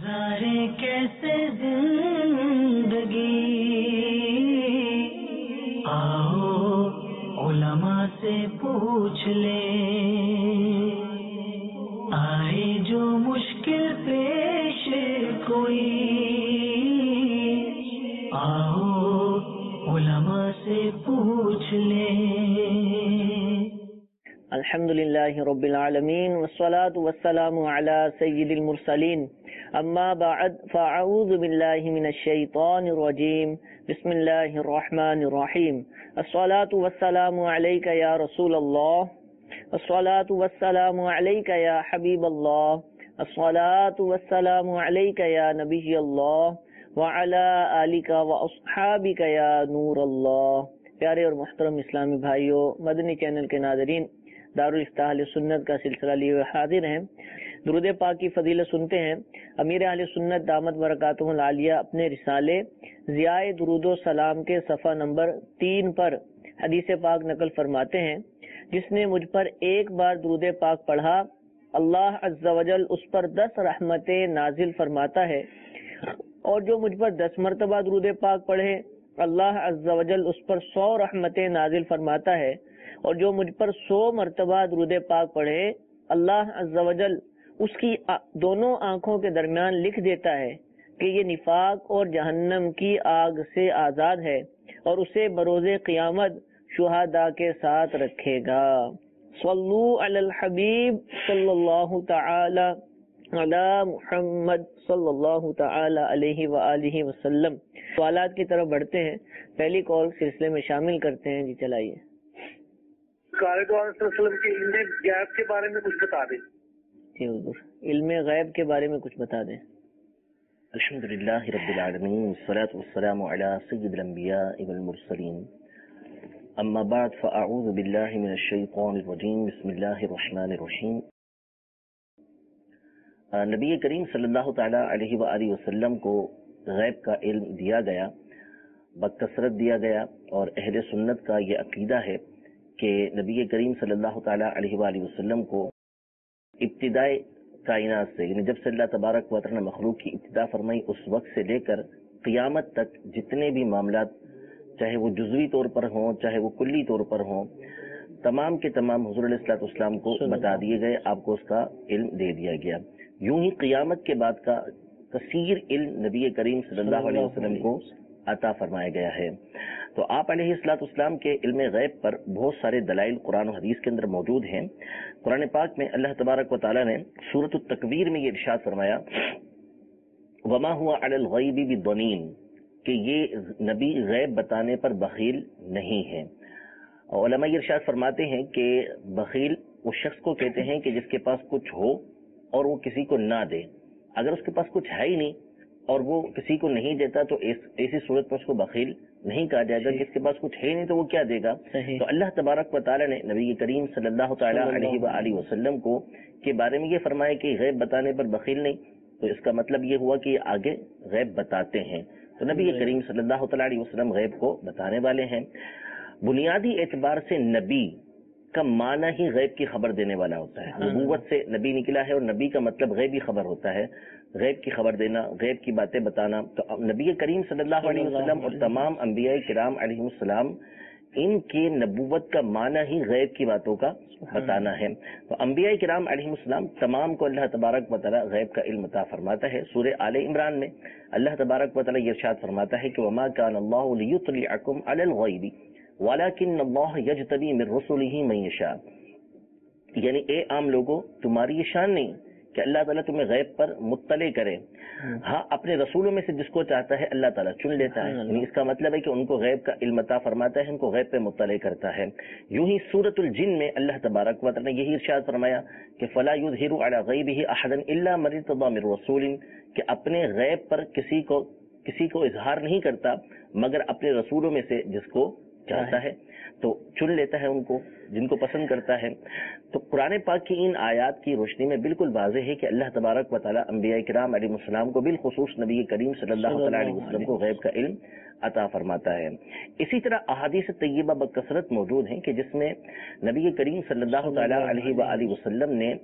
गुजारे कैसे जिंदगी, आओ उलमा से पूछ ले, आए जो मुश्किल पेश कोई, आओ उलमा से पूछ ले। الحمدللہ رب العالمین والصلاة والسلام علی سید المرسلین اما بعد فاعوذ باللہ من الشیطان الرجیم بسم اللہ الرحمن الرحیم الصلاة والسلام علیک یا رسول اللہ الصلاة والسلام علیک یا حبیب اللہ الصلاة والسلام علیک یا نبی اللہ وعلی آلک واصحابک یا نور اللہ۔ پیارے اور محترم اسلامی بھائیوں، مدنی چینل کے ناظرین، دارالفتاح اہل سنت کا سلسلہ لیے حاضر ہیں۔ درود پاک کی فضیلت سنتے ہیں۔ امیر اہل سنت دامت برکاتہ العالیہ اپنے رسالے ضیاء درود و سلام کے صفحہ نمبر 3 پر حدیث پاک نقل فرماتے ہیں، جس نے مجھ پر ایک بار درود پاک پڑھا، اللہ عز و جل اس پر 10 رحمتیں نازل فرماتا ہے، اور جو مجھ پر 10 مرتبہ درود پاک پڑھے، اللہ عز و جل اس پر 100 رحمتیں نازل فرماتا ہے، اور جو مجھ پر 100 مرتبہ درود پاک پڑھے، اللہ عز و جل اس کی دونوں آنکھوں کے درمیان لکھ دیتا ہے کہ یہ نفاق اور جہنم کی آگ سے آزاد ہے، اور اسے بروز قیامت شہداء کے ساتھ رکھے گا۔ صلو علی الحبیب صلی اللہ تعالی علی محمد صلی اللہ تعالی علیہ وآلہ وسلم۔ سوالات کی طرف بڑھتے ہیں، پہلی کال سلسلے میں شامل کرتے ہیں۔ جی چلائیے۔ وسلم کے علم غیب کے بارے میں کچھ بتا دیں۔ جی حضور، علم غیب کے بارے میں کچھ بتا دیں۔ الحمدللہ رب العالمین والصلاة والسلام علی سید الانبیاء والمرسلین، اما بعد فاعوذ باللہ من الشیطان الرجیم، بسم اللہ الرحمن الرحیم۔ نبی کریم صلی اللہ تعالی علیہ وآلہ وسلم کو غیب کا علم دیا گیا، بکثرت دیا گیا، اور اہل سنت کا یہ عقیدہ ہے کہ نبی کریم صلی اللہ تعالی علیہ وآلہ وسلم کو ابتدائی کائنات سے، یعنی جب سے اللہ تبارک و تعالی نے مخلوق کی ابتدا فرمائی اس وقت سے لے کر قیامت تک جتنے بھی معاملات، چاہے وہ جزوی طور پر ہوں چاہے وہ کلی طور پر ہوں، تمام کے تمام حضور علیہ الصلوۃ والسلام کو بتا دیے گئے، آپ کو اس کا علم دے دیا گیا۔ یوں ہی قیامت کے بعد کا کثیر علم نبی کریم صلی اللہ علیہ وسلم کو عطا فرمایا گیا ہے۔ تو آپ علیہ الصلوۃ والسلام کے علم غیب پر بہت سارے دلائل قرآن و حدیث کے اندر موجود ہیں۔ قرآن پاک میں اللہ تبارک و تعالیٰ نے سورۃ التکویر میں یہ ارشاد فرمایا، وما هو علی الغیب بضنین، کہ یہ نبی غیب بتانے پر بخیل نہیں ہے۔ اور علماء یہ ارشاد فرماتے ہیں کہ بخیل اس شخص کو کہتے ہیں کہ جس کے پاس کچھ ہو اور وہ کسی کو نہ دے۔ اگر اس کے پاس کچھ ہے ہی نہیں اور وہ کسی کو نہیں دیتا تو ایسی صورت میں اس کو بخیل نہیں کہا جائے گا۔ جس کے پاس کچھ ہے نہیں تو وہ کیا دے گا؟ تو اللہ تبارک و تعالیٰ نے نبی کریم صلی اللہ تعالیٰ علیہ وآلہ وسلم کو کے بارے میں یہ فرمایا کہ غیب بتانے پر بخیل نہیں، تو اس کا مطلب یہ ہوا کہ یہ آگے غیب بتاتے ہیں۔ تو نبی کریم صلی اللہ تعالیٰ علیہ وسلم غیب کو بتانے والے ہیں۔ بنیادی اعتبار سے نبی کا معنی ہی غیب کی خبر دینے والا ہوتا ہے۔ نبوت سے نبی نکلا ہے، اور نبی کا مطلب غیبی خبر ہوتا ہے، غیب کی خبر دینا، غیب کی باتیں بتانا۔ تو نبی کریم صلی اللہ علیہ وسلم اور تمام انبیاء کرام علیہ السلام، ان کی نبوت کا معنی ہی غیب کی باتوں کا بتانا ہے۔ تو انبیاء کرام علیہ السلام تمام کو اللہ تبارک و تعالی غیب کا علم عطا فرماتا ہے۔ سورہ آل عمران میں اللہ تبارک و تعالی یہ ارشاد فرماتا ہے کہ وما كان الله ليطلعكم على الغیب وَلَكِنَّ اللَّهَ يَجْتَبِي مِن رُّسُلِهِ مَن يَشَاءُ، یعنی اے عام لوگوں، تمہاری یہ شان نہیں کہ اللہ تعالیٰ تمہیں غیب پر مطلع کرے، ہاں اپنے رسولوں میں سے جس کو چاہتا ہے اللہ تعالیٰ چن لیتا ہے، یعنی اس کا مطلب ہے کہ ان کو غیب کا علم عطا فرماتا ہے، ان کو غیب پہ مطلع کرتا ہے۔ یوں ہی سورۃ الجن میں اللہ تبارک و تعالیٰ نے یہی ارشاد فرمایا کہ فَلَا يُظْهِرُ عَلَى غَيْبِهِ أَحَدًا إِلَّا مَنِ ارْتَضَىٰ مِن رَّسُولٍ، کہ اپنے غیب پر کسی کو اظہار نہیں کرتا مگر اپنے رسولوں میں سے جس کو چاہتا ہے، تو چن لیتا ہے ان کو جن کو پسند کرتا ہے۔ تو قرآن پاک کی ان آیات کی روشنی میں بالکل واضح ہے کہ اللہ تبارک و تعالیٰ انبیاء کرام علیہ السلام کو بالخصوص نبی کریم صلی اللہ علیہ وسلم کو غیب کا علم عطا فرماتا ہے۔ اسی طرح احادیث طیبہ بکثرت موجود ہیں کہ جس میں نبی کریم صلی اللہ تعالیٰ علیہ وآلہ وسلم نے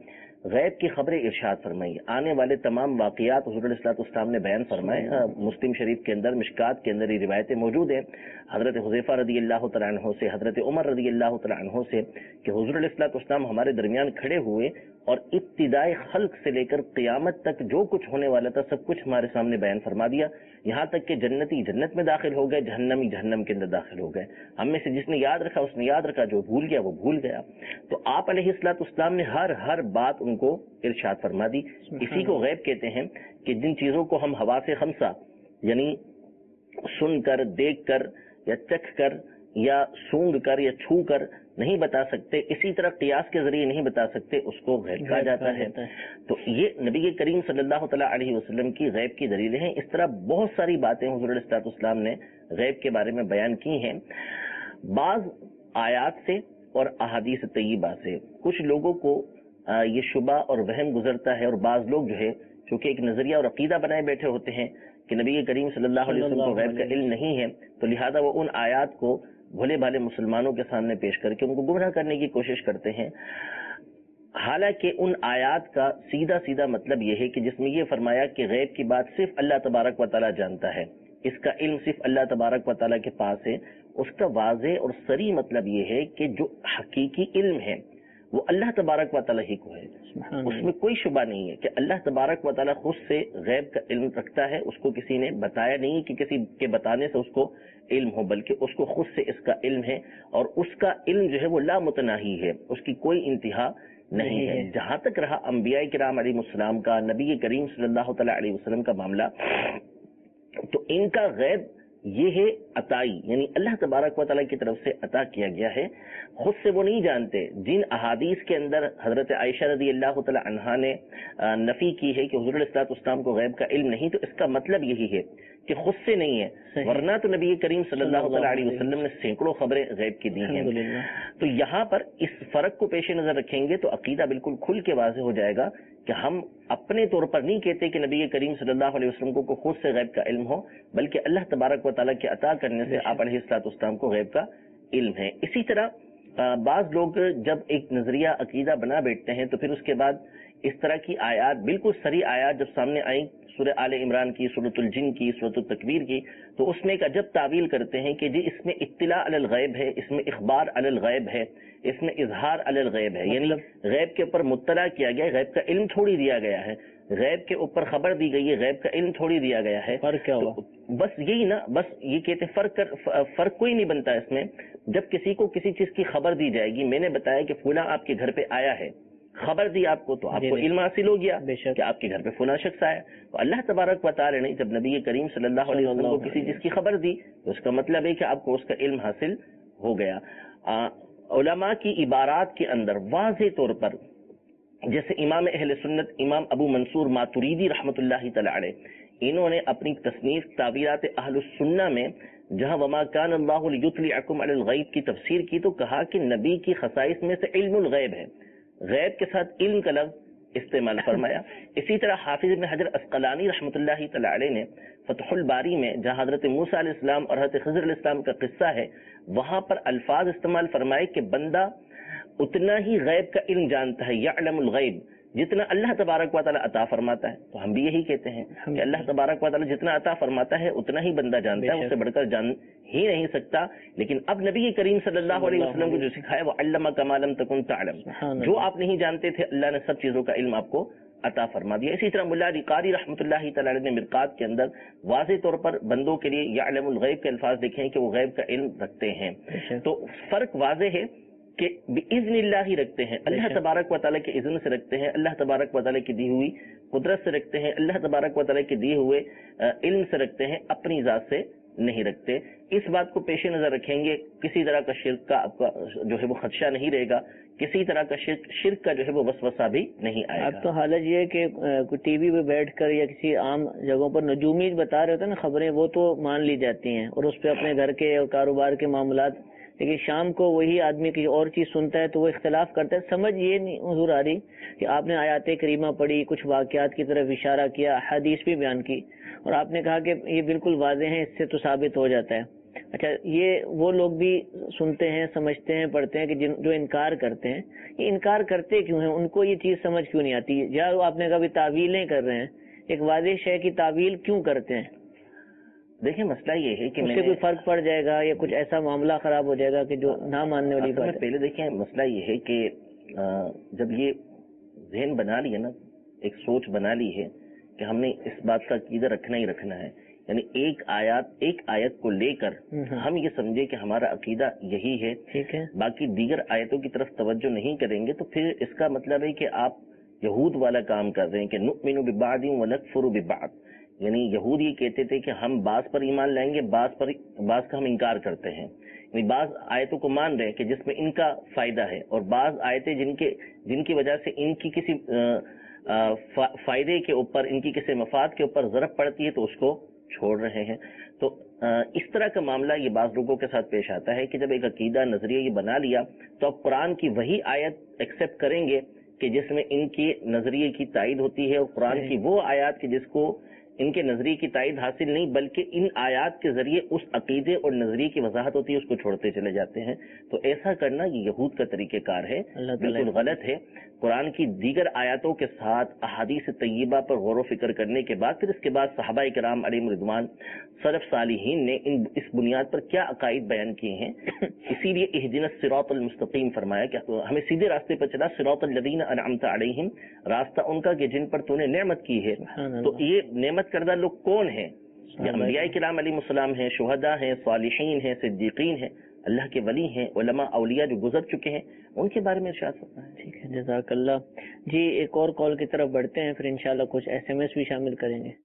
غیب کی خبریں ارشاد فرمائی، آنے والے تمام واقعات حضور علیہ الصلوۃ والسلام نے بیان فرمائے۔ مسلم شریف کے اندر مشکات کے اندر یہ روایتیں موجود ہیں حضرت حذیفہ رضی اللہ تعالیٰ عنہ سے، حضرت عمر رضی اللہ تعالیٰ عنہ سے، کہ حضور علیہ الصلوۃ والسلام ہمارے درمیان کھڑے ہوئے اور ابتدائے خلق سے لے کر قیامت تک جو کچھ ہونے والا تھا سب کچھ ہمارے سامنے بیان فرما دیا، یہاں تک کہ جنتی جنت میں داخل ہو گئے، جہنمی جہنم کے اندر داخل ہو گئے۔ ہم میں سے جس نے یاد رکھا اس نے یاد رکھا، جو بھول گیا وہ بھول گیا۔ تو آپ علیہ الصلوۃ والسلام نے ہر بات ان کو ارشاد فرما دی۔ اسی کو غیب کہتے ہیں کہ جن چیزوں کو ہم حواس خمسہ یعنی سن کر، دیکھ کر یا چکھ کر یا سونگ کر یا چھو کر نہیں بتا سکتے، اسی طرح قیاس کے ذریعے نہیں بتا سکتے، اس کو غیب کہا جاتا ہے۔ تو یہ نبی کریم صلی اللہ تعالیٰ علیہ وسلم کی غیب کی دلیلیں ہیں۔ اس طرح بہت ساری باتیں حضور علیہ الصلوۃ والسلام نے غیب کے بارے میں بیان کی ہیں۔ بعض آیات سے اور احادیث طیبہ سے کچھ لوگوں کو یہ شبہ اور وہم گزرتا ہے، اور بعض لوگ جو ہے چونکہ ایک نظریہ اور عقیدہ بنائے بیٹھے ہوتے ہیں کہ نبی کریم صلی اللہ علیہ وسلم کو غیب کا علم نہیں ہے، تو لہذا وہ ان آیات کو بھولے بھالے مسلمانوں کے سامنے پیش کر کے ان کو گمراہ کرنے کی کوشش کرتے ہیں۔ حالانکہ ان آیات کا سیدھا مطلب یہ ہے کہ جس میں یہ فرمایا کہ غیب کی بات صرف اللہ تبارک و تعالیٰ جانتا ہے، اس کا علم صرف اللہ تبارک و تعالیٰ کے پاس ہے، اس کا واضح اور صریح مطلب یہ ہے کہ جو حقیقی علم ہے وہ اللہ تبارک و تعالیٰ ہی کو ہے۔ اس میں کوئی شبہ نہیں ہے کہ اللہ تبارک و تعالیٰ خود سے غیب کا علم رکھتا ہے، اس کو کسی نے بتایا نہیں کہ کسی کے بتانے سے اس کو علم ہو، بلکہ اس کو خود سے اس کا علم ہے، اور اس کا علم جو ہے وہ لا متناہی ہے، اس کی کوئی انتہا نہیں ہے۔ جہاں تک رہا انبیاء کرام علیہ السلام کا، نبی کریم صلی اللہ تعالیٰ علیہ وسلم کا معاملہ، تو ان کا غیب یہ ہے عطائی، یعنی اللہ تبارک و تعالیٰ کی طرف سے عطا کیا گیا ہے، خود سے وہ نہیں جانتے۔ جن احادیث کے اندر حضرت عائشہ رضی اللہ تعالیٰ عنہا نے نفی کی ہے کہ حضور علیہ الصلوۃ والسلام کو غیب کا علم نہیں، تو اس کا مطلب یہی ہے کہ خود سے نہیں ہے، ورنہ تو نبی کریم صلی اللہ تعالیٰ علیہ وسلم نے سینکڑوں خبریں غیب کی دی ہیں۔ تو یہاں پر اس فرق کو پیش نظر رکھیں گے تو عقیدہ بالکل کھل کے واضح ہو جائے گا کہ ہم اپنے طور پر نہیں کہتے کہ نبی کریم صلی اللہ علیہ وسلم کو خود سے غیب کا علم ہو، بلکہ اللہ تبارک و تعالیٰ کے عطا کرنے سے آپ علیہ الصلوۃ والسلام کو غیب کا علم ہے۔ اسی طرح بعض لوگ جب ایک نظریہ عقیدہ بنا بیٹھتے ہیں تو پھر اس کے بعد اس طرح کی آیات، بالکل صریح آیات جب سامنے آئیں، سورہ آل عمران کی، سورۃ الجن کی، سورۃ التکویر کی، تو اس میں ایک عجب تعویل کرتے ہیں کہ جی اس میں اطلاع علی الغیب ہے، اس میں اخبار علی الغیب ہے، اس میں اظہار علی الغیب ہے، یعنی غیب کے اوپر مطلع کیا گیا ہے، غیب کا علم تھوڑی دیا گیا ہے، غیب کے اوپر خبر دی گئی ہے، غیب کا علم تھوڑی دیا گیا ہے۔ فرق کیا ہوا؟ بس یہی نا، بس یہ کہتے فرق کوئی نہیں بنتا اس میں۔ جب کسی کو کسی چیز کی خبر دی جائے گی، میں نے بتایا کہ فلاں آپ کے گھر پہ آیا ہے، خبر دی آپ کو، تو آپ کو علم حاصل ہو گیا کہ آپ کے گھر پہ فلاں شخص آیا۔ تو اللہ تبارک و تعالی نے جب نبی کریم صلی اللہ علیہ وسلم کو کسی چیز کی خبر دی تو اس کا مطلب ہے کہ آپ کو اس کا علم حاصل ہو گیا۔ علماء کی عبارات کے اندر واضح طور پر، جیسے امام اہل سنت امام ابو منصور ماتریدی رحمۃ اللہ تعالی علیہ، انہوں نے اپنی تصنیف تعبیرات اہل السنہ میں جہاں وما کان اللہ لیطلعکم علی الغیب کی تفسیر کی تو کہا کہ نبی کی خصائص میں سے علم الغیب ہے، غیب کے ساتھ علم کا لفظ استعمال فرمایا۔ اسی طرح حافظ ابن حجر اسقلانی رحمۃ اللہ تعالی علیہ نے فتح الباری میں جہاں حضرت موسیٰ علیہ السلام اور حضرت خضر علیہ السلام کا قصہ ہے، وہاں پر الفاظ استعمال فرمائے کہ بندہ اتنا ہی غیب کا علم جانتا ہے، یعلم الغیب، جتنا اللہ تبارک و تعالیٰ عطا فرماتا ہے۔ تو ہم بھی یہی کہتے ہیں کہ اللہ تبارک و تعالیٰ جتنا عطا فرماتا ہے اتنا ہی بندہ جانتا ہے، اس سے بڑھ کر جان ہی نہیں سکتا۔ لیکن اب نبی کریم صلی اللہ علیہ وسلم کو جو سکھایا وہ علمک ما لم تکن تعلم، جو آپ نہیں جانتے تھے اللہ نے سب چیزوں کا علم آپ کو عطا فرما دیا۔ اسی طرح ملا علی قاری رحمۃ اللہ تعالی نے مرقات کے اندر واضح طور پر بندوں کے لیے یعلم الغیب کے الفاظ دیکھیں کہ وہ غیب کا علم رکھتے ہیں۔ تو فرق واضح ہے کہ باذن اللہ ہی رکھتے ہیں، اللہ تبارک و تعالیٰ کے اذن سے رکھتے ہیں، اللہ تبارک و تعالیٰ کی دی ہوئی قدرت سے رکھتے ہیں، اللہ تبارک و تعالیٰ کے دیے ہوئے علم سے رکھتے ہیں، اپنی ذات سے نہیں رکھتے۔ اس بات کو پیش نظر رکھیں گے، کسی طرح کا شرک کا آپ کا جو ہے وہ خدشہ نہیں رہے گا، کسی طرح کا شرک کا جو ہے وہ وسوسہ بھی نہیں آئے گا۔ اب تو حالت یہ ہے کہ ٹی وی پہ بیٹھ کر یا کسی عام جگہوں پر نجومی بتا رہے ہوتے ہیں نا خبریں، وہ تو مان لی جاتی ہیں اور اس پہ اپنے گھر کے اور کاروبار کے معاملات، لیکن شام کو وہی آدمی کی اور چیز سنتا ہے تو وہ اختلاف کرتا ہے۔ سمجھ یہ نہیں حضور آ رہی کہ آپ نے آیات کریمہ پڑھی، کچھ واقعات کی طرف اشارہ کیا، حدیث بھی بیان کی، اور آپ نے کہا کہ یہ بالکل واضح ہے، اس سے تو ثابت ہو جاتا ہے۔ اچھا، یہ وہ لوگ بھی سنتے ہیں، سمجھتے ہیں، پڑھتے ہیں کہ جو انکار کرتے ہیں، یہ انکار کرتے کیوں ہیں؟ ان کو یہ چیز سمجھ کیوں نہیں آتی؟ یا آپ نے کبھی تعویلیں کر رہے ہیں، ایک واضح شے کی تعویل کیوں کرتے ہیں؟ دیکھیں مسئلہ یہ ہے کہ اس سے کوئی فرق پڑ جائے گا یا کچھ ایسا معاملہ خراب ہو جائے گا کہ جو نہ ماننے والی بات ہے؟ پہلے دیکھیں مسئلہ یہ ہے کہ جب یہ ذہن بنا لیا نا، ایک سوچ بنا لی ہے کہ ہم نے اس بات کا عقیدہ رکھنا ہی رکھنا ہے، یعنی ایک آیت کو لے کر ہم یہ سمجھے کہ ہمارا عقیدہ یہی ہے، ٹھیک ہے، باقی دیگر آیتوں کی طرف توجہ نہیں کریں گے، تو پھر اس کا مطلب ہے کہ آپ یہود والا کام کر رہے ہیں کہ نؤمن ببعض ونکفر ببعض، یعنی یہود یہ کہتے تھے کہ ہم بعض پر ایمان لائیں گے، بعض کا ہم انکار کرتے ہیں، یعنی بعض آیتوں کو مان رہے ہیں کہ جس میں ان کا فائدہ ہے، اور بعض آیتیں جن کی وجہ سے ان کی کسی فائدے کے اوپر، ان کی کسی مفاد کے اوپر ضرب پڑتی ہے تو اس کو چھوڑ رہے ہیں۔ تو اس طرح کا معاملہ یہ بعض لوگوں کے ساتھ پیش آتا ہے کہ جب ایک عقیدہ نظریہ یہ بنا لیا تو اب قرآن کی وہی آیت ایکسپٹ کریں گے کہ جس میں ان کے نظریے کی تائید ہوتی ہے، اور قرآن کی وہ آیات کہ جس کو ان کے نظریے کی تائید حاصل نہیں بلکہ ان آیات کے ذریعے اس عقیدے اور نظریے کی وضاحت ہوتی ہے، اس کو چھوڑتے چلے جاتے ہیں۔ تو ایسا کرنا یہ یہود کا طریقہ کار ہے، بالکل غلط ہے۔ قرآن کی دیگر آیاتوں کے ساتھ احادیث طیبہ پر غور و فکر کرنے کے بعد پھر اس کے بعد صحابہ کرام علیہم رضوان، سلف صالحین نے اس بنیاد پر کیا عقائد بیان کیے ہیں، اسی لیے اہدنا الصراط المستقیم فرمایا کہ ہمیں سیدھے راستے پر چلا، صراط الذین انعمت علیہم، راستہ ان کا کہ جن پر تو نے نعمت کی ہے۔ تو یہ نعمت کردہ لوگ کون ہیں؟ یہ انبیاء کرام علیہ السلام ہیں، شہداء ہیں، صالحین ہیں، صدیقین ہیں، اللہ کے ولی ہیں، علماء اولیاء جو گزر چکے ہیں، ان کے بارے میں ارشاد فرمایا ہے۔ ٹھیک ہے، جزاک اللہ جی۔ ایک اور کال کی طرف بڑھتے ہیں، پھر انشاءاللہ کچھ SMS بھی شامل کریں گے۔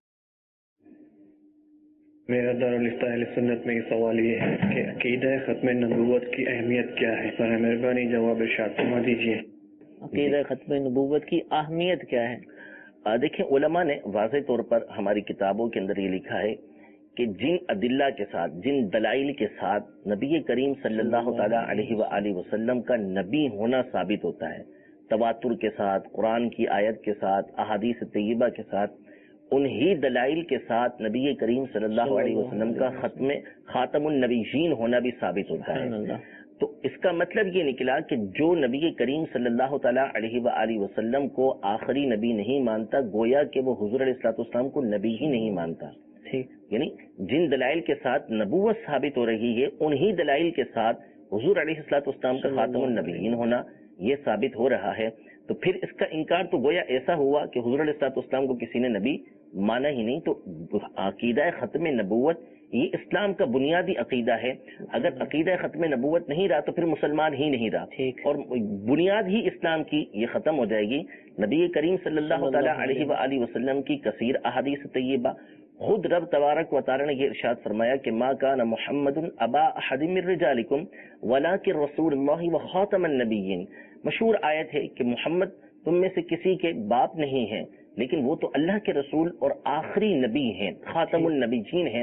میرا دارالفتہ اہل سنت میں یہ سوال یہ ہے کہ عقیدہ ختم نبوت کی اہمیت کیا ہے؟ برائے مہربانی جواب ارشاد فرما دیجیے۔ عقیدہ ختم نبوت کی اہمیت کیا ہے؟ دیکھیں علماء نے واضح طور پر ہماری کتابوں کے اندر یہ لکھا ہے کہ جن ادلہ کے ساتھ، جن دلائل کے ساتھ نبی کریم صلی اللہ تعالیٰ علیہ وآلہ وسلم کا نبی ہونا ثابت ہوتا ہے، تواتر کے ساتھ، قرآن کی آیت کے ساتھ، احادیث طیبہ کے ساتھ، انہی دلائل کے ساتھ نبی کریم صلی اللہ علیہ وسلم کا خاتم النبیین ہونا بھی ثابت ہوتا ہے۔ تو اس کا مطلب یہ نکلا کہ جو نبی کریم صلی اللہ تعالیٰ علیہ وآلہ وسلم کو آخری نبی نہیں مانتا، گویا کہ وہ حضور علیہ الصلوۃ والسلام کو نبی ہی نہیں مانتا۔ یعنی جن دلائل کے ساتھ نبوت ثابت ہو رہی ہے، انہی دلائل کے ساتھ حضور علیہ الصلوۃ والسلام کا خاتم النبیین ہونا یہ ثابت ہو رہا ہے۔ تو پھر اس کا انکار تو گویا ایسا ہوا کہ حضور علیہ الصلوۃ والسلام کو کسی نے نبی مانا ہی نہیں۔ تو عقیدہ ختم نبوت یہ اسلام کا بنیادی عقیدہ ہے۔ اگر عقیدہ ختم نبوت نہیں رہا تو پھر مسلمان ہی نہیں رہا، اور بنیاد ہی اسلام کی یہ ختم ہو جائے گی۔ نبی کریم صلی اللہ تعالیٰ علیہ وآلہ وسلم کی کثیر احادیث طیبہ، خود رب تبارک و تعالی نے یہ ارشاد فرمایا کہ ما کان محمد ابا احد من رجالکم ولکن رسول اللہ وخاتم النبیین۔ مشہور آیت ہے کہ محمد تم میں سے کسی کے باپ نہیں ہے، لیکن وہ تو اللہ کے رسول اور آخری نبی ہیں، خاتم النبیین ہیں۔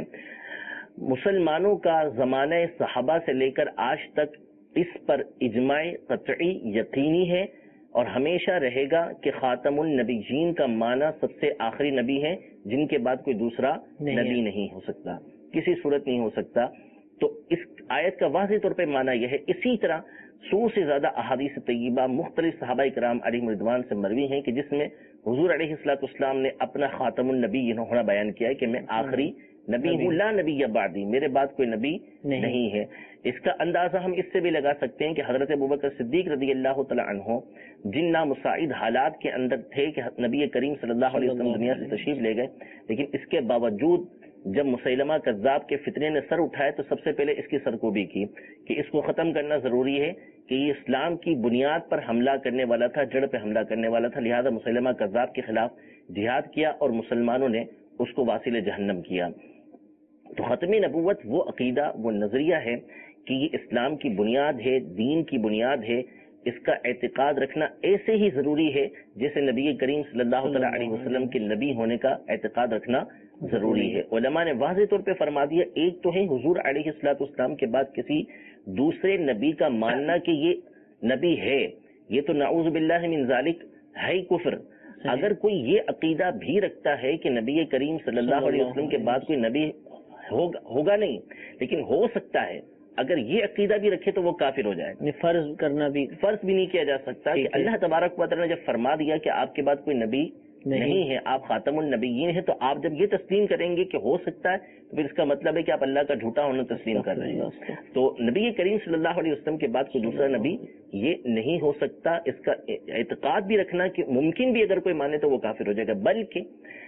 مسلمانوں کا زمانہ صحابہ سے لے کر آج تک اس پر اجماع قطعی یقینی ہے اور ہمیشہ رہے گا کہ خاتم النبیین کا معنی سب سے آخری نبی ہے، جن کے بعد کوئی دوسرا نبی نہیں ہو سکتا، کسی صورت نہیں ہو سکتا۔ تو اس آیت کا واضح طور پہ معنی یہ ہے۔ اسی طرح 100 سے زیادہ احادیث طیبہ مختلف صحابہ کرام علیہم رضوان سے مروی ہیں کہ جس میں حضور علیہ الصلوۃ والسلام نے اپنا خاتم النبی ہونا بیان کیا ہے کہ میں آخری نبی ہوں، لا نبی بعدی، میرے بعد کوئی نبی نہیں ہے۔ اس کا اندازہ ہم اس سے بھی لگا سکتے ہیں کہ حضرت ابوبکر صدیق رضی اللہ تعالی عنہ جن نامساعد حالات کے اندر تھے کہ نبی کریم صلی اللہ علیہ وسلم دنیا سے تشریف لے گئے، لیکن اس کے باوجود جب مسیلمہ کذاب کے فتنے نے سر اٹھائے تو سب سے پہلے اس کی سرکوبی کی کہ اس کو ختم کرنا ضروری ہے کہ یہ اسلام کی بنیاد پر حملہ کرنے والا تھا، جڑ پہ حملہ کرنے والا تھا، لہذا مسیلمہ کذاب کے خلاف جہاد کیا اور مسلمانوں نے اس کو واصل جہنم کیا۔ تو ختم نبوت وہ عقیدہ، وہ نظریہ ہے کہ یہ اسلام کی بنیاد ہے، دین کی بنیاد ہے، اس کا اعتقاد رکھنا ایسے ہی ضروری ہے جیسے نبی کریم صلی اللہ علیہ وسلم کے نبی ہونے کا اعتقاد رکھنا ضروری ہے۔ علماء نے واضح طور پہ فرما دیا، ایک تو ہے حضور علیہ الصلوۃ والسلام کے بعد کسی دوسرے نبی کا ماننا کہ یہ نبی ہے، یہ تو نعوذ باللہ من ذالک ہے کفر۔ اگر کوئی یہ عقیدہ بھی رکھتا ہے کہ نبی کریم صلی اللہ علیہ وسلم کے بعد کوئی نبی ہوگا نہیں، لیکن ہو سکتا ہے اگر یہ عقیدہ بھی رکھے تو وہ کافر ہو جائے. فرض کرنا بھی فرض بھی نہیں کیا جا سکتا کہ اللہ تبارک و تعالیٰ نے جب فرما دیا کہ آپ کے بعد کوئی نبی نہیں ہے، آپ خاتم النبیین ہیں، تو آپ جب یہ تسلیم کریں گے کہ ہو سکتا ہے تو پھر اس کا مطلب ہے کہ آپ اللہ کا جھوٹا ہونا تسلیم کر رہے ہیں. تو نبی کریم صلی اللہ علیہ وسلم کے بعد کوئی دوسرا نبی یہ نہیں ہو سکتا. اس کا اعتقاد بھی رکھنا کہ ممکن بھی اگر کوئی مانے تو وہ کافر ہو جائے گا. بلکہ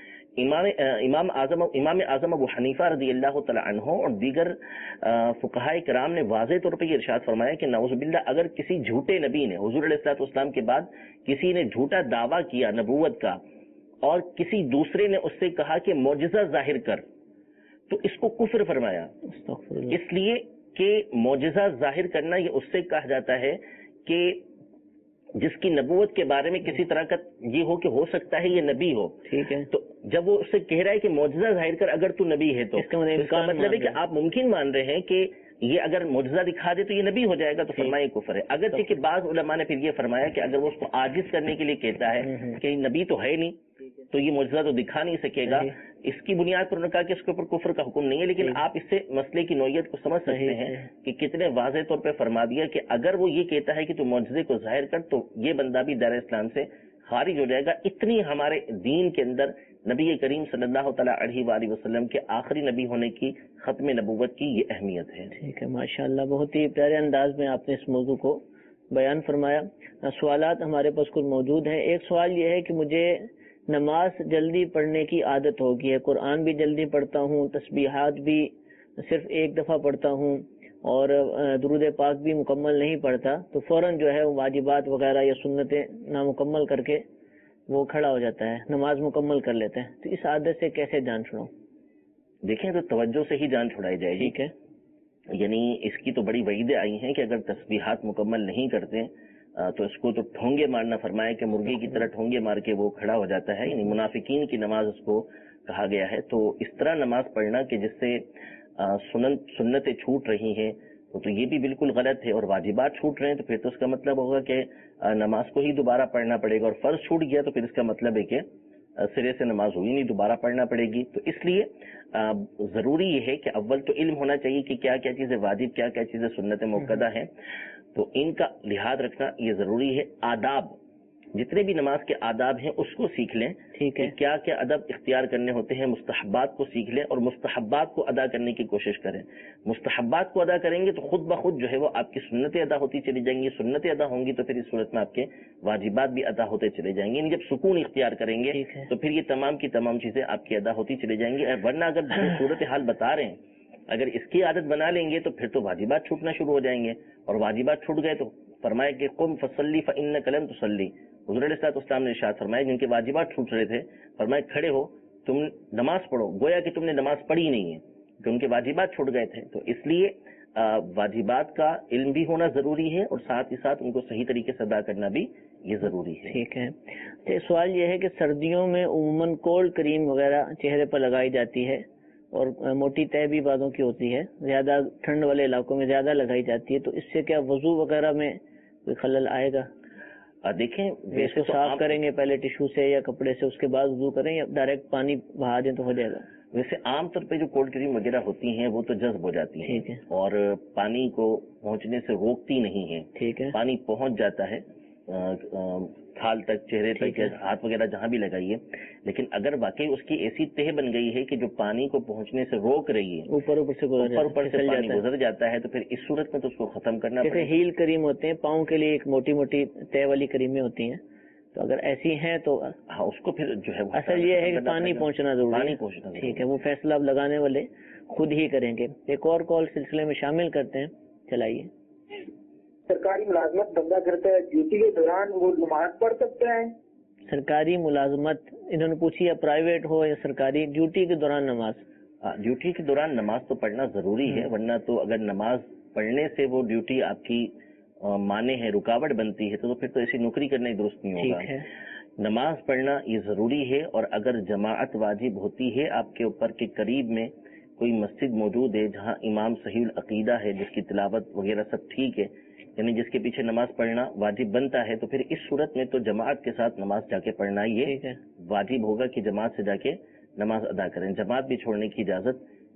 امام اعظم ابو حنیفہ رضی اللہ تعالی عنہ اور دیگر فقہائے کرام نے واضح طور پہ یہ ارشاد فرمایا کہ نعوذ باللہ اگر کسی جھوٹے نبی نے حضور علیہ الصلوۃ والسلام کے بعد کسی نے جھوٹا دعویٰ کیا نبوت کا اور کسی دوسرے نے اس سے کہا کہ معجزہ ظاہر کر، تو اس کو کفر فرمایا. اس لیے کہ معجزہ ظاہر کرنا یہ اس سے کہا جاتا ہے کہ جس کی نبوت کے بارے میں کسی طرح کا یہ ہو کہ ہو سکتا ہے یہ نبی ہو. ٹھیک ہے، تو جب وہ اس سے کہہ رہا ہے کہ معجزہ ظاہر کر اگر تو نبی ہے تو اس کا مطلب ہے کہ آپ ممکن مان رہے ہیں کہ یہ اگر معجزہ دکھا دے تو یہ نبی ہو جائے گا، تو فرمایا کفر ہے. اگرچہ کہ بعض علماء نے پھر یہ فرمایا کہ اگر وہ اس کو عاجز کرنے کے لیے کہتا ہے کہ نبی تو ہے نہیں تو یہ معجزہ تو دکھا نہیں سکے گا، اس کی بنیاد پر انہوں نے کہا کہ اس کے اوپر کفر کا حکم نہیں ہے. لیکن آپ اس سے مسئلے کی نوعیت کو سمجھ سکتے ہیں کہ کتنے واضح طور پہ فرما دیا کہ اگر وہ یہ کہتا ہے کہ تو معجزے کو ظاہر کر تو یہ بندہ بھی دائرہ اسلام سے خارج ہو جائے گا. اتنی ہمارے دین کے اندر نبی کریم صلی اللہ تعالیٰ علیہ وآلہ وسلم کے آخری نبی ہونے کی، ختم نبوت کی یہ اہمیت ہے. ٹھیک ہے، ماشاءاللہ بہت ہی پیارے انداز میں آپ نے اس موضوع کو بیان فرمایا. سوالات ہمارے پاس کچھ موجود ہیں. ایک سوال یہ ہے کہ مجھے نماز جلدی پڑھنے کی عادت ہو گئی ہے، قرآن بھی جلدی پڑھتا ہوں، تسبیحات بھی صرف ایک دفعہ پڑھتا ہوں اور درود پاک بھی مکمل نہیں پڑھتا، تو فوراً جو ہے واجبات وغیرہ یا سنتیں نامکمل کر کے وہ کھڑا ہو جاتا ہے، نماز مکمل کر لیتے ہیں. تو اس عادت سے کیسے جان چھڑاؤں؟ دیکھیں تو توجہ سے ہی جان چھڑائی جائے گی. ٹھیک ہے، یعنی اس کی تو بڑی وعیدیں آئی ہیں کہ اگر تسبیحات مکمل نہیں کرتے تو اس کو تو ٹھونگے مارنا فرمایا کہ مرغی کی طرح ٹھونگے مار کے وہ کھڑا ہو جاتا ہے. یعنی منافقین کی نماز اس کو کہا گیا ہے. تو اس طرح نماز پڑھنا کہ جس سے سنتیں چھوٹ رہی ہیں تو یہ بھی بالکل غلط ہے، اور واجبات چھوٹ رہے ہیں تو پھر تو اس کا مطلب ہوگا کہ نماز کو ہی دوبارہ پڑھنا پڑے گا، اور فرض چھوٹ گیا تو پھر اس کا مطلب ہے کہ سرے سے نماز ہوئی نہیں، دوبارہ پڑھنا پڑے گی. تو اس لیے ضروری یہ ہے کہ اول تو علم ہونا چاہیے کہ کیا کیا چیزیں واجب، کیا کیا چیزیں سنت موقدہ ہیں، تو ان کا لحاظ رکھنا یہ ضروری ہے. آداب، جتنے بھی نماز کے آداب ہیں اس کو سیکھ لیں. ٹھیک ہے، کیا کیا ادب اختیار کرنے ہوتے ہیں، مستحبات کو سیکھ لیں اور مستحبات کو ادا کرنے کی کوشش کریں. مستحبات کو ادا کریں گے تو خود بخود جو ہے وہ آپ کی سنتیں ادا ہوتی چلی جائیں گی، سنتیں ادا ہوں گی تو پھر اس صورت میں آپ کے واجبات بھی ادا ہوتے چلے جائیں گے. یعنی جب سکون اختیار کریں گے تو پھر یہ تمام کی تمام چیزیں آپ کی ادا ہوتی چلی جائیں گی. ورنہ اگر جو صورت حال بتا رہے ہیں اگر اس کی عادت بنا لیں گے تو پھر تو واجبات چھوٹنا شروع ہو جائیں گے، اور واجبات چھوٹ گئے تو فرمایا کہ قم فصلی فإنک لم تصلی. حضور علیہ السلام نے ارشاد فرمایا جن کے واجبات چھوٹ رہے تھے، فرمایا کھڑے ہو تم نماز پڑھو، گویا کہ تم نے نماز پڑھی نہیں ہے کہ ان کے واجبات چھوٹ گئے تھے. تو اس لیے واجبات کا علم بھی ہونا ضروری ہے اور ساتھ ہی ساتھ ان کو صحیح طریقے سے ادا کرنا بھی یہ ضروری ہے. ٹھیک ہے. سوال یہ ہے کہ سردیوں میں عموماً کولڈ کریم وغیرہ چہرے پر لگائی جاتی ہے اور موٹی تہ بھی بعضوں کی ہوتی ہے، زیادہ ٹھنڈ والے علاقوں میں زیادہ لگائی جاتی ہے، تو اس سے کیا وضو وغیرہ میں کوئی خلل آئے گا؟ دیکھیں اس کو صاف کریں گے پہلے ٹیشو سے یا کپڑے سے، اس کے بعد وضو کریں یا ڈائریکٹ پانی بہا دیں تو ہو جائے گا؟ ویسے عام طور پہ جو کولڈ کریم وغیرہ ہوتی ہیں وہ تو جذب ہو جاتی ہیں اور پانی کو پہنچنے سے روکتی نہیں ہیں. ٹھیک ہے، پانی پہنچ جاتا ہے کھال تک، چہرے تک، ہاتھ وغیرہ جہاں بھی لگائیے. لیکن اگر واقعی اس کی ایسی تہ بن گئی ہے کہ جو پانی کو پہنچنے سے روک رہی ہے، اوپر سے پانی گزر جاتا ہے، تو پھر اس صورت میں تو اس کو ختم کرنا پڑے. جیسے ہیل کریم ہوتے ہیں پاؤں کے لیے، ایک موٹی موٹی تہ والی کریمیں ہوتی ہیں، تو اگر ایسی ہیں تو ہاں اس کو پھر جو ہے اصل یہ ہے کہ پانی پہنچنا ضروری ہے. ٹھیک ہے، وہ فیصلہ اب لگانے والے خود ہی کریں گے. ایک اور کال سلسلے میں شامل کرتے ہیں، چلائیے. سرکاری ملازمت بندہ کرتا ہے، ڈیوٹی کے دوران وہ نماز پڑھ سکتا ہے؟ سرکاری ملازمت انہوں نے پوچھی یا پرائیویٹ ہو یا سرکاری، ڈیوٹی کے دوران نماز؟ ڈیوٹی کے دوران نماز تو پڑھنا ضروری ہے، ورنہ تو اگر نماز پڑھنے سے وہ ڈیوٹی آپ کی مانے ہے، رکاوٹ بنتی ہے، تو پھر تو ایسی نوکری کرنا ہی درست نہیں ہوگا. نماز پڑھنا یہ ضروری ہے، اور اگر جماعت واجب ہوتی ہے آپ کے اوپر کہ قریب میں کوئی مسجد موجود ہے جہاں امام صحیح العقیدہ ہے، جس کی تلاوت وغیرہ سب ٹھیک ہے، یعنی جس کے پیچھے نماز پڑھنا واجب بنتا ہے، تو پھر اس صورت میں تو جماعت کے ساتھ نماز جا کے پڑھنا یہ واجب ہوگا کہ جماعت سے جا کے نماز ادا کریں. جماعت بھی چھوڑنے کی اجازت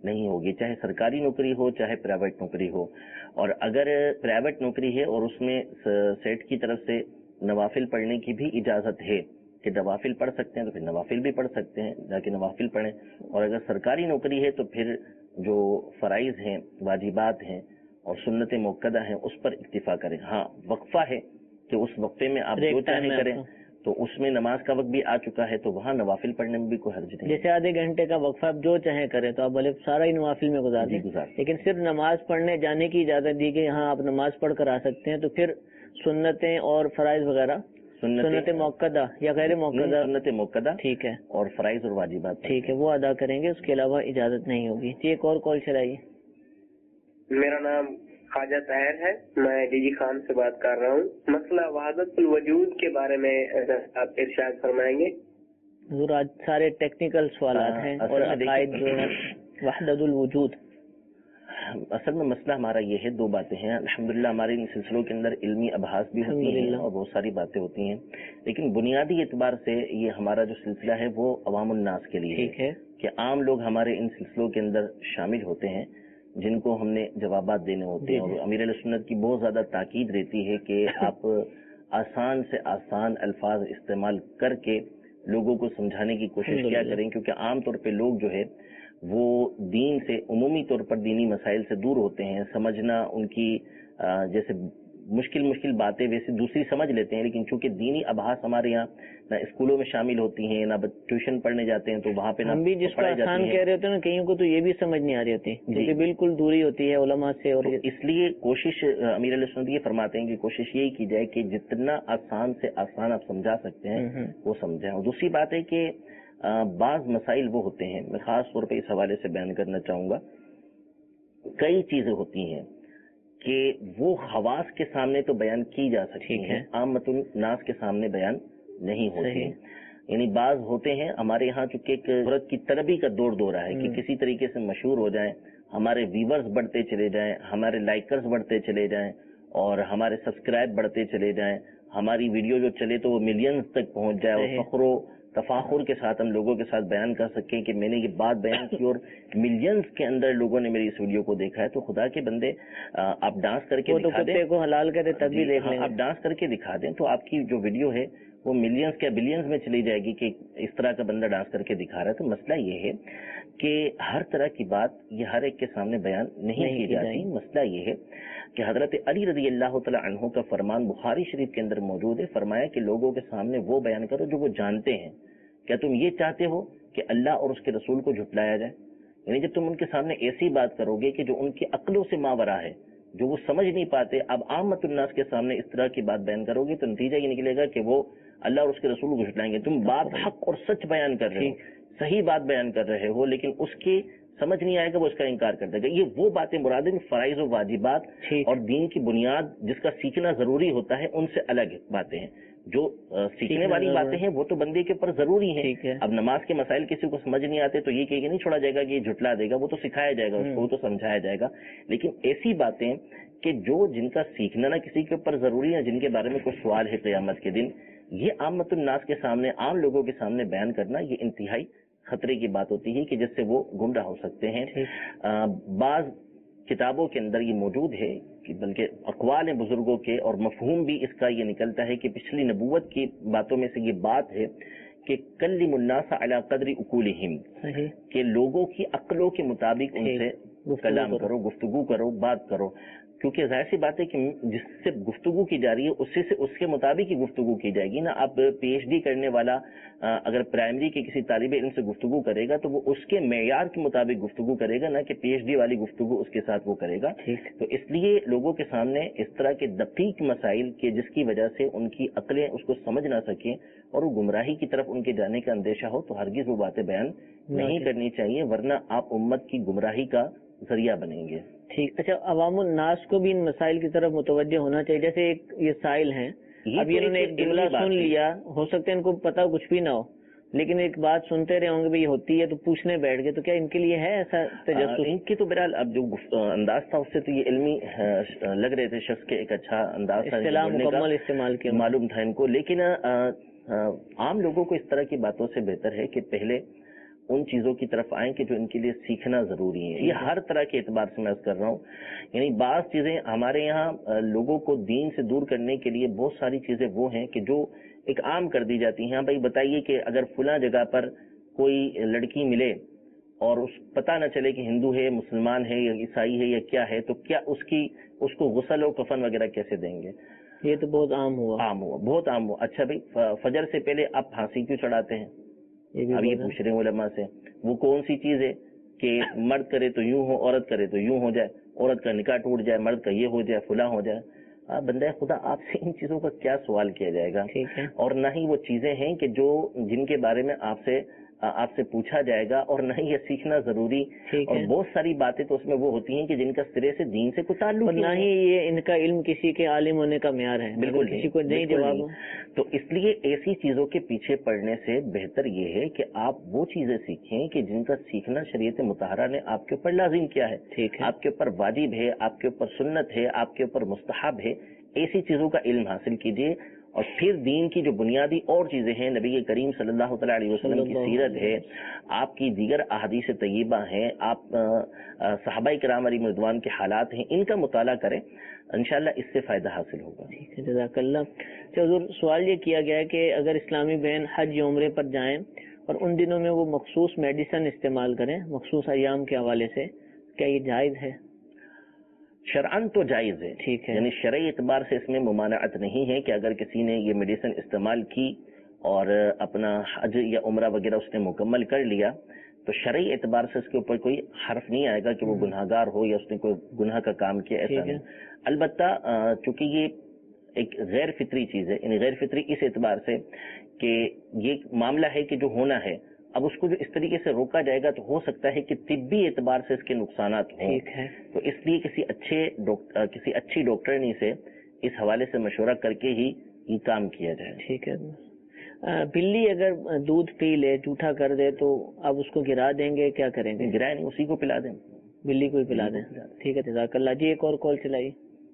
نہیں ہوگی، چاہے سرکاری نوکری ہو چاہے پرائیویٹ نوکری ہو. اور اگر پرائیویٹ نوکری ہے اور اس میں سیٹ کی طرف سے نوافل پڑھنے کی بھی اجازت ہے کہ نوافل پڑھ سکتے ہیں تو پھر نوافل بھی پڑھ سکتے ہیں، جا کے نوافل پڑھیں. اور اگر سرکاری نوکری ہے تو پھر جو فرائض ہیں، واجبات ہیں اور سنت موقدہ ہیں اس پر اکتفا کریں. ہاں وقفہ ہے کہ اس وقفے میں آپ جو چاہیں کریں، تو اس میں نماز کا وقت بھی آ چکا ہے تو وہاں نوافل پڑھنے میں بھی کوئی حرج نہیں. جیسے آدھے گھنٹے کا وقفہ آپ جو چاہیں کریں تو آپ بولے سارا ہی نوافل میں گزار دیں، لیکن صرف نماز پڑھنے جانے کی اجازت دی کہ ہاں آپ نماز پڑھ کر آ سکتے ہیں. تو پھر سنتیں اور فرائض وغیرہ، سنت موقدہ یا غیر موقدہ، سنت موقدہ ٹھیک ہے، اور فرائض اور واجبات ٹھیک ہے، وہ ادا کریں گے، اس کے علاوہ اجازت نہیں ہوگی. جی ایک اور کال چلائیے. میرا نام خواجہ طاہر ہے، میں ڈی جی خان سے بات کر رہا ہوں. مسئلہ وحدت الوجود کے بارے میں آپ ارشاد فرمائیں گے. حضور آج سارے ٹیکنیکل سوالات ہیں اور عقائد جو ہے وحدت الوجود. اصل میں مسئلہ ہمارا یہ ہے، دو باتیں ہیں. الحمدللہ ہمارے ان سلسلوں کے اندر علمی ابحاث بھی ہوتی ہیں اور بہت ساری باتیں ہوتی ہیں، لیکن بنیادی اعتبار سے یہ ہمارا جو سلسلہ ہے وہ عوام الناس کے لیے ٹھیک ہے کہ عام لوگ ہمارے ان سلسلوں کے اندر شامل ہوتے ہیں جن کو ہم نے جوابات دینے ہوتے ہیں. اور امیر اہل سنت کی بہت زیادہ تاکید رہتی ہے کہ آپ آسان سے آسان الفاظ استعمال کر کے لوگوں کو سمجھانے کی کوشش کیا کریں، کیونکہ عام طور پہ لوگ جو ہے وہ دین سے عمومی طور پر دینی مسائل سے دور ہوتے ہیں. سمجھنا ان کی جیسے مشکل باتیں ویسے دوسری سمجھ لیتے ہیں، لیکن چونکہ دینی ابحاث ہمارے یہاں نہ اسکولوں میں شامل ہوتی ہیں نہ ٹیوشن پڑھنے جاتے ہیں، تو وہاں پہ ہم بھی جس کو آسان کہہ رہے ہوتے ہیں نا، کئیوں کو تو یہ بھی سمجھ نہیں آ رہی ہوتی کیونکہ بالکل دوری ہوتی ہے علماء سے. اور اس لیے کوشش امیر علیہ سنت یہ فرماتے ہیں کہ کوشش یہی کی جائے کہ جتنا آسان سے آسان آپ سمجھا سکتے ہیں وہ سمجھیں. اور دوسری بات ہے کہ بعض مسائل وہ ہوتے ہیں، میں خاص طور پہ اس حوالے سے بیان کرنا چاہوں گا، کئی چیزیں ہوتی ہیں کہ وہ خواص کے سامنے تو بیان کی جا سکتی ہیں، عامت الناس کے سامنے بیان نہیں ہوتی. یعنی بعض ہوتے ہیں ہمارے یہاں چونکہ ایک شہرت کی طلبی کا دور ہے کہ کسی طریقے سے مشہور ہو جائیں، ہمارے ویورز بڑھتے چلے جائیں، ہمارے لائکرز بڑھتے چلے جائیں اور ہمارے سبسکرائب بڑھتے چلے جائیں، ہماری ویڈیو جو چلے تو وہ ملینز تک پہنچ جائے اور فخر و تفاخر کے ساتھ ہم لوگوں کے ساتھ بیان کر سکیں کہ میں نے یہ بات بیان کی اور ملینز کے اندر لوگوں نے میری اس ویڈیو کو دیکھا ہے. تو خدا کے بندے آپ ڈانس کر کے دکھا دیں، کو حلال کرے تب بھی دیکھ لیں، آپ ڈانس کر کے دکھا دیں تو آپ کی جو ویڈیو ہے وہ ملینز کیا بلینز میں چلی جائے گی کہ اس طرح کا بندہ ڈانس کر کے دکھا رہا ہے. تو مسئلہ یہ ہے کہ ہر طرح کی بات یہ ہر ایک کے سامنے بیان نہیں کی جاتی. مسئلہ یہ ہے کہ حضرت علی رضی اللہ تعالی عنہ کا فرمان بخاری شریف کے اندر موجود ہے، فرمایا کہ لوگوں کے سامنے وہ بیان کرو جو وہ جانتے ہیں. کیا تم یہ چاہتے ہو کہ اللہ اور اس کے رسول کو جھٹلایا جائے؟ یعنی جب تم ان کے سامنے ایسی بات کرو گے کہ جو ان کی عقلوں سے ماورا ہے، جو وہ سمجھ نہیں پاتے، اب عامت الناس کے سامنے اس طرح کی بات بیان کرو گے تو نتیجہ یہ نکلے گا کہ وہ اللہ اور اس کے رسول کو جھٹلائیں گے. تم بات حق اور سچ بیان کر رہے ہو، صحیح بات بیان کر رہے ہو، لیکن اس کی سمجھ نہیں آئے گا، وہ اس کا انکار کر دے گا. یہ وہ باتیں مراد ہیں فرائض و واجبات اور دین کی بنیاد جس کا سیکھنا ضروری ہوتا ہے ان سے الگ باتیں ہیں. جو سیکھنے والی باتیں ہیں وہ تو بندے کے اوپر ضروری ہیں. اب نماز کے مسائل کسی کو سمجھ نہیں آتے تو یہ کہ نہیں چھوڑا جائے گا کہ یہ جھٹلا دے گا، وہ تو سکھایا جائے گا، اس کو تو سمجھایا جائے گا. لیکن ایسی باتیں کہ جو جن کا سیکھنا نہ کسی کے اوپر ضروری ہے، جن کے بارے میں کوئی سوال ہے قیامت کے دن، یہ عامت الناس کے سامنے، عام لوگوں کے سامنے بیان کرنا یہ انتہائی خطرے کی بات ہوتی ہے کہ جس سے وہ گمراہ ہو سکتے ہیں. بعض کتابوں کے اندر یہ موجود ہے کہ بلکہ اقوال ہیں بزرگوں کے اور مفہوم بھی اس کا یہ نکلتا ہے کہ پچھلی نبوت کی باتوں میں سے یہ بات ہے کہ کلم الناس علی قدر عقولہم، کہ لوگوں کی عقلوں کے مطابق ان سے کلام کرو، گفتگو کرو، بات کرو. کیونکہ ظاہر سی بات ہے کہ جس سے گفتگو کی جا رہی ہے اس کے مطابق ہی گفتگو کی جائے گی نا. اب پی ایچ ڈی کرنے والا اگر پرائمری کے کسی طالب علم سے گفتگو کرے گا تو وہ اس کے معیار کے مطابق گفتگو کرے گا، نہ کہ پی ایچ ڈی والی گفتگو اس کے ساتھ وہ کرے گا. تو اس لیے لوگوں کے سامنے اس طرح کے دقیق مسائل کے جس کی وجہ سے ان کی عقلیں اس کو سمجھ نہ سکیں اور وہ گمراہی کی طرف ان کے جانے کا اندیشہ ہو تو ہرگز وہ باتیں بیان نہیں کرنی چاہیے، ورنہ آپ امت کی گمراہی کا ذریعہ بنیں گے. ٹھیک. اچھا، عوام الناس کو بھی ان مسائل کی طرف متوجہ ہونا چاہیے. جیسے ایک یہ سائل ہیں، اب یہ انہوں نے ایک جملہ سن لیا، ہو سکتا ہے ان کو پتا کچھ بھی نہ ہو، لیکن ایک بات سنتے رہے ہوں گے یہ ہوتی ہے تو پوچھنے بیٹھ گئے، تو کیا ان کے لیے ہے ایسا تجسس؟ ان کی تو بہرحال اب جو انداز تھا اس سے تو یہ علمی لگ رہے تھے شخص کے، ایک اچھا انداز تھا، مکمل استعمال کیا معلوم تھا ان کو. لیکن عام لوگوں کو اس طرح کی باتوں سے بہتر ہے کہ پہلے ان چیزوں کی طرف آئیں کہ جو ان کے لیے سیکھنا ضروری ہے. یہ ہر طرح کے اعتبار سے میں کر رہا ہوں. یعنی بعض چیزیں ہمارے یہاں لوگوں کو دین سے دور کرنے کے لیے بہت ساری چیزیں وہ ہیں کہ جو ایک عام کر دی جاتی ہیں. بھائی بتائیے کہ اگر فلاں جگہ پر کوئی لڑکی ملے اور پتہ نہ چلے کہ ہندو ہے، مسلمان ہے یا عیسائی ہے یا کیا ہے، تو کیا اس کو غسل و کفن وغیرہ کیسے دیں گے؟ یہ تو بہت عام ہوا، بہت عام ہوا. اچھا بھائی فجر سے پہلے آپ پھانسی کیوں چڑھاتے ہیں؟ اب یہ پوچھ رہے ہیں علماء سے. وہ کون سی چیز ہے کہ مرد کرے تو یوں ہو، عورت کرے تو یوں ہو جائے، عورت کا نکاح ٹوٹ جائے، مرد کا یہ ہو جائے، فلاں ہو جائے. بندہ خدا آپ سے ان چیزوں کا کیا سوال کیا جائے گا؟ اور نہ ہی وہ چیزیں ہیں کہ جن کے بارے میں آپ سے پوچھا جائے گا، اور نہ ہی یہ سیکھنا ضروری. اور بہت ساری باتیں تو اس میں وہ ہوتی ہیں کہ جن کا سرے سے دین سے کوئی تعلق نہیں، نہ ہی یہ ان کا علم کسی کے عالم ہونے کا معیار ہے. بالکل کسی کو نہیں جواب. تو اس لیے ایسی چیزوں کے پیچھے پڑنے سے بہتر یہ ہے کہ آپ وہ چیزیں سیکھیں کہ جن کا سیکھنا شریعت مطہرہ نے آپ کے اوپر لازم کیا ہے، آپ کے اوپر واجب ہے، آپ کے اوپر سنت ہے، آپ کے اوپر مستحب ہے. ایسی چیزوں کا علم حاصل کیجیے. اور پھر دین کی جو بنیادی اور چیزیں ہیں، نبی کریم صلی اللہ تعالیٰ علیہ وسلم کی سیرت ہے، آپ کی دیگر احادیث طیبہ ہیں، آپ صحابہ کرام علیہم رضوان کے حالات ہیں، ان کا مطالعہ کریں. انشاءاللہ اس سے فائدہ حاصل ہوگا. ٹھیک ہے، جزاک اللہ. حضور سوال یہ کیا گیا ہے کہ اگر اسلامی بہن حج یا عمرے پر جائیں اور ان دنوں میں وہ مخصوص میڈیسن استعمال کریں مخصوص ایام کے حوالے سے، کیا یہ جائز ہے؟ شرعاً تو جائز ہے. ٹھیک ہے. یعنی شرعی اعتبار سے اس میں ممانعت نہیں ہے کہ اگر کسی نے یہ میڈیسن استعمال کی اور اپنا حج یا عمرہ وغیرہ اس نے مکمل کر لیا تو شرعی اعتبار سے اس کے اوپر کوئی حرف نہیں آئے گا کہ وہ گناہ گار ہو یا اس نے کوئی گناہ کا کام کیا، ایسا نہیں. البتہ چونکہ یہ ایک غیر فطری چیز ہے، یعنی غیر فطری اس اعتبار سے کہ یہ معاملہ ہے کہ جو ہونا ہے، اب اس کو جو اس طریقے سے روکا جائے گا تو ہو سکتا ہے کہ طبی اعتبار سے اس کے نقصانات ہوں. تو اس لیے کسی اچھی ڈاکٹرنی سے اس حوالے سے مشورہ کر کے ہی یہ کام کیا جائے. ٹھیک ہے. بلی اگر دودھ پی لے، جھوٹا کر دے، تو آپ اس کو گرا دیں گے؟ کیا کریں گے؟ گرائے نہیں، اسی کو پلا دیں، بلی کو ہی پلا دیں. ٹھیک ہے، جزاک اللہ. جی ایک اور کال چلائیے.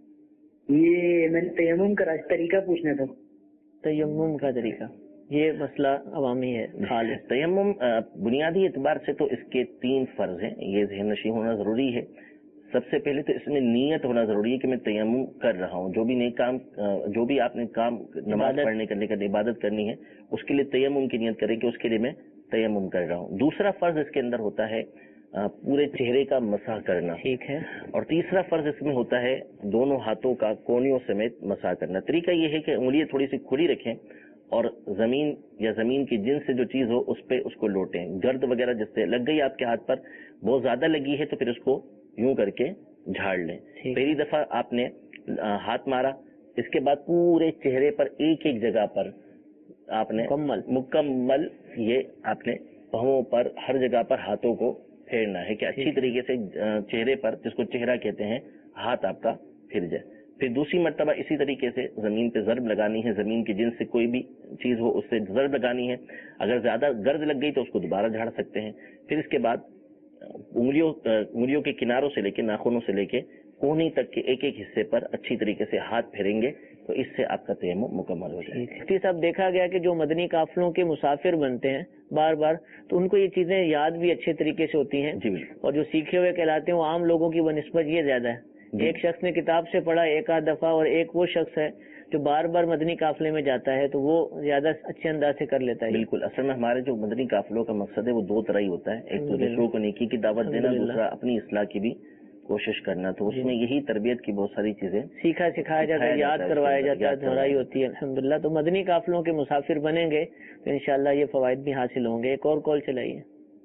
یہ میں نے تیمم کا طریقہ پوچھنا تھا. تیمم کا طریقہ، یہ مسئلہ عوامی ہے. تیمم بنیادی اعتبار سے تو اس کے 3 فرض ہیں، یہ ذہن نشین ہونا ضروری ہے. سب سے پہلے تو اس میں نیت ہونا ضروری ہے کہ میں تیمم کر رہا ہوں. جو بھی نیک کام، جو بھی آپ نے کام، نماز پڑھنے کرنے کا، عبادت کرنی ہے، اس کے لیے تیمم کی نیت کریں کہ اس کے لیے میں تیمم کر رہا ہوں. دوسرا فرض اس کے اندر ہوتا ہے پورے چہرے کا مسح کرنا. ٹھیک ہے. اور تیسرا فرض اس میں ہوتا ہے دونوں ہاتھوں کا کونیوں سمیت مسح کرنا. طریقہ یہ ہے کہ انگلیاں تھوڑی سی کھلی رکھیں اور زمین کی جنس سے جو چیز ہو اس کو لوٹیں. گرد وغیرہ جس سے لگ گئی آپ کے ہاتھ پر، بہت زیادہ لگی ہے تو پھر اس کو یوں کر کے جھاڑ لیں. پہلی دفعہ آپ نے ہاتھ مارا، اس کے بعد پورے چہرے پر ایک جگہ پر آپ نے مکمل یہ آپ نے پاؤں پر ہر جگہ پر ہاتھوں کو پھیرنا ہے کہ اچھی طریقے سے چہرے پر، جس کو چہرہ کہتے ہیں، ہاتھ آپ کا پھر جائے. پھر دوسری مرتبہ اسی طریقے سے زمین پہ ضرب لگانی ہے، زمین کی جنس سے کوئی بھی چیز ہو اس سے ضرب لگانی ہے. اگر زیادہ گرد لگ گئی تو اس کو دوبارہ جھاڑ سکتے ہیں. پھر اس کے بعد انگلیوں کے کناروں سے لے کے ناخنوں سے لے کے کونی تک کے ایک حصے پر اچھی طریقے سے ہاتھ پھیریں گے تو اس سے آپ کا تیمم مکمل ہو جائے گا. مفتی صاحب، دیکھا گیا کہ جو مدنی قافلوں کے مسافر بنتے ہیں بار بار، تو ان کو یہ چیزیں یاد بھی اچھے طریقے سے ہوتی ہیں. جی بالکل. اور جو سیکھے ہوئے کہلاتے ہیں وہ عام لوگوں کی بنسبت یہ زیادہ ہے. ایک شخص نے کتاب سے پڑھا ایک آدھ دفعہ، اور ایک وہ شخص ہے جو بار بار مدنی قافلے میں جاتا ہے تو وہ زیادہ اچھے انداز سے کر لیتا ہے. بالکل. اصل میں ہمارے جو مدنی قافلوں کا مقصد ہے وہ 2 طرح ہی ہوتا ہے. ایک تو دوسروں کو نیکی کی دعوت دینا، دوسرا اپنی اصلاح کی بھی کوشش کرنا. تو اس میں یہی تربیت کی بہت ساری چیزیں سکھایا جاتا ہے، یاد کروایا جاتا ہے، دہرائی ہوتی ہے. الحمدللہ. تو مدنی قافلوں کے مسافر بنیں گے تو انشاءاللہ یہ فوائد بھی حاصل ہوں گے. ایک اور کال چلائیے.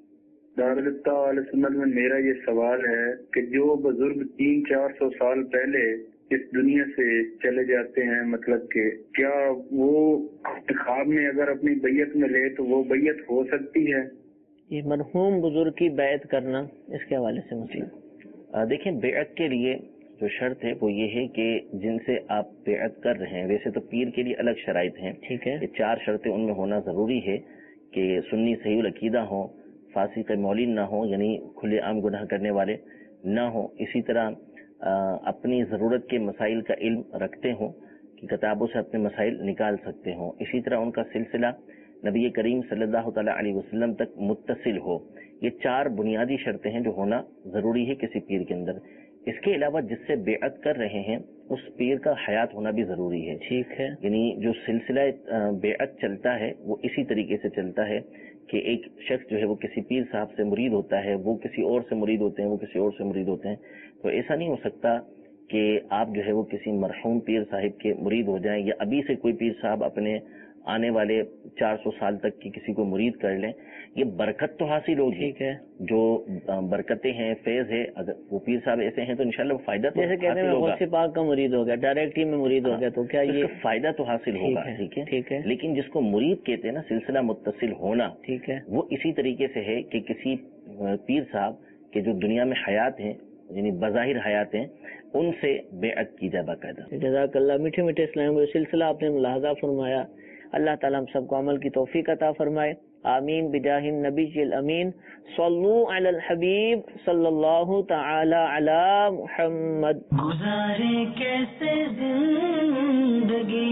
دارالسنت میں میرا یہ سوال ہے کہ جو بزرگ 300-400 سال پہلے اس دنیا سے چلے جاتے ہیں، مطلب کہ کیا وہ انتخاب میں اگر اپنی بیعت میں لے تو وہ بیعت ہو سکتی ہے؟ یہ مرحوم بزرگ کی بیعت کرنا، اس کے حوالے سے مسئلہ. دیکھیں، بیعت کے لیے جو شرط ہے وہ یہ ہے کہ جن سے آپ بیعت کر رہے ہیں، ویسے تو پیر کے لیے الگ شرائط ہیں. ٹھیک ہے. یہ 4 شرطیں ان میں ہونا ضروری ہے کہ سنی صحیح العقیدہ ہوں، فاسق مولین نہ ہوں، یعنی کھلے عام گناہ کرنے والے نہ ہوں. اسی طرح اپنی ضرورت کے مسائل کا علم رکھتے ہوں کہ کتابوں سے اپنے مسائل نکال سکتے ہوں. اسی طرح ان کا سلسلہ نبی کریم صلی اللہ تعالی علیہ وسلم تک متصل ہو. یہ 4 بنیادی شرطیں ہیں جو ہونا ضروری ہے کسی پیر کے اندر. اس کے علاوہ جس سے بیعت کر رہے ہیں اس پیر کا حیات ہونا بھی ضروری ہے. ٹھیک ہے. یعنی جو سلسلہ بیعت چلتا ہے وہ اسی طریقے سے چلتا ہے کہ ایک شخص جو ہے وہ کسی پیر صاحب سے مرید ہوتا ہے, وہ کسی اور سے مرید ہوتے ہیں, وہ کسی اور سے مرید ہوتے ہیں. تو ایسا نہیں ہو سکتا کہ آپ جو ہے وہ کسی مرحوم پیر صاحب کے مرید ہو جائیں یا ابھی سے کوئی پیر صاحب اپنے آنے والے 400 سال تک کی کسی کو مرید کر لیں. یہ برکت تو حاصل ہوگی. ٹھیک ہے. جو برکتیں ہیں, فیض ہے, اگر وہ پیر صاحب ایسے ہیں تو انشاءاللہ وہ فائدہ تو جیسے کہتے ہیں میں غوث پاک کا مرید ہو گیا, ڈائریکٹ ہی میں مرید ہو گیا, تو کیا یہ فائدہ تو حاصل ہوگا. ٹھیک ہے. لیکن جس کو مرید کہتے ہیں نا, سلسلہ متصل ہونا, ٹھیک ہے, وہ اسی طریقے سے ہے کہ کسی پیر صاحب کے جو دنیا میں حیات ہیں, یعنی بظاہر حیات ہیں, ان سے بیعت کی جائے باقاعدہ. جزاک اللہ. میٹھے میٹھے اسلام کا سلسلہ آپ نے ملاحظہ فرمایا. اللہ تعالیٰ ہم سب کو عمل کی توفیق عطا فرمائے. آمین بجاہ النبی الامین. صلو علی الحبیب صلی اللہ تعالی علی محمد. گزارے کیسے زندگی,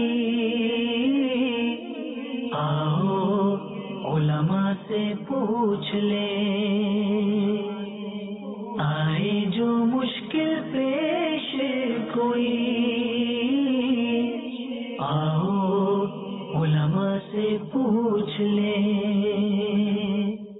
آؤ علماء سے پوچھ لیں. آئے جو مشکل پیش کوئی, آؤ علماء سے پوچھ لیں.